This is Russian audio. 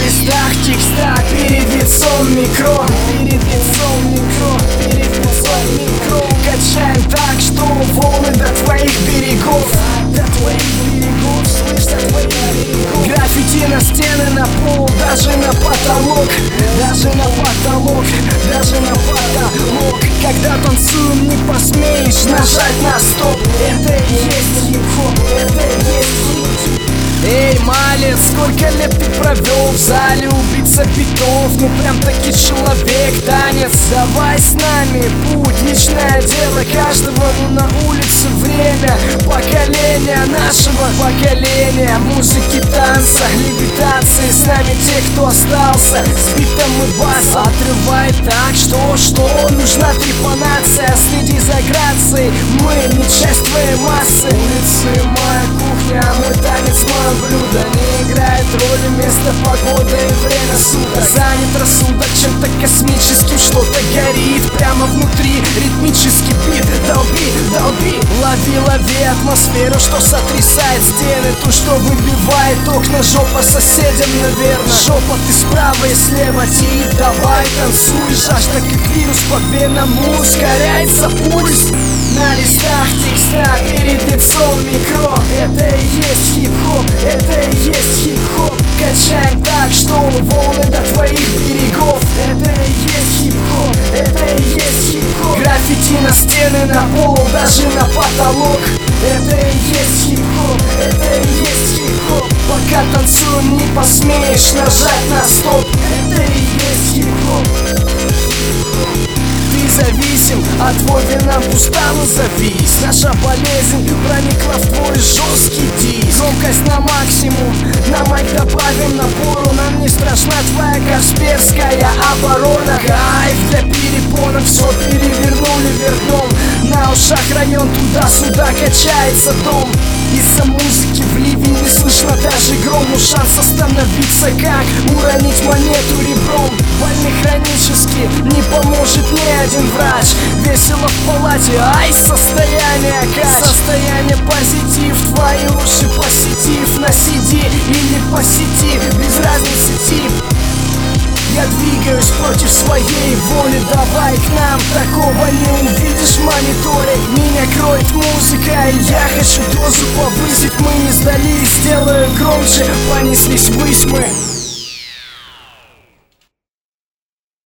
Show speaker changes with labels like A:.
A: листах текста перед лицом микро, перед лицом микро, перед лицом микро. Качаем так, что волны до твоих берегов, до твоих берегов, слышь, до твоих берегов. Граффити на стены, на пол, даже на потолок, даже на потолок, даже на потолок. Когда танцуем, не посмеешь нажать на стоп. Это и есть хип-хоп, это и есть хип-хоп. Эй, малец, сколько лет ты провел в зале убийца битов? Ну прям таки человек, танец. Давай с нами, путь, личное дело каждого. Ну на улице время, поколение нашего поколения. Музыки, танца, левитации. С нами те, кто остался, с битом и басом. Отрывай так, что нужна трепанация. Следи за грацией, мы не часть твоей массы. Улицы, моя кухня, мой танец, мое блюдо. Не играет роли место, погода и время суток. Занят рассудок чем-то космическим, что-то горит прямо внутри. Ритмический бит, долби, долби. Лови, лови атмосферу, что сотрясает стены. То, что выбивает окна, жопа соседям, наверное. Жопа ты справа и слева, тип, давай танцуй. Жажда как вирус по венам, ускоряется пульс. На листах текста перед лицом микро. Это и есть хип-хоп, это и есть хип-хоп. Качаем так, что волны до твоих берегов. Это и есть хип-хоп, это и есть хип-хоп. Граффити на стены, на пол, даже на потолок. Это и есть хип-хоп, это и есть хип-хоп. Пока танцуем, не посмеешь нажать на стоп. Это и есть хип-хоп. Ты зависим, а твой вина устала завис. Наша болезнь проникла в твой жесткий диск. Громкость на максимум, на майк добавим напору. Нам не страшна твоя кашперская оборона. Кайф для перепонок, все перевернули вверх. На ушах район, туда-сюда качается дом. Из-за музыки в ливень не слышно даже грому. Шанс остановиться, как уронить монету ребром. Больны хронически, не поможет ни один врач. Весело в палате, ай, состояние кач. Состояние позитив, твои уши посетив. На CD или по сети, без разницы тип. Я двигаюсь против своей воли, давай к нам. Такого не увидишь в мониторе. Меня кроет музыка, и я хочу дозу повысить. Мы не сдались, сделаю громче, понеслись ввысь мы.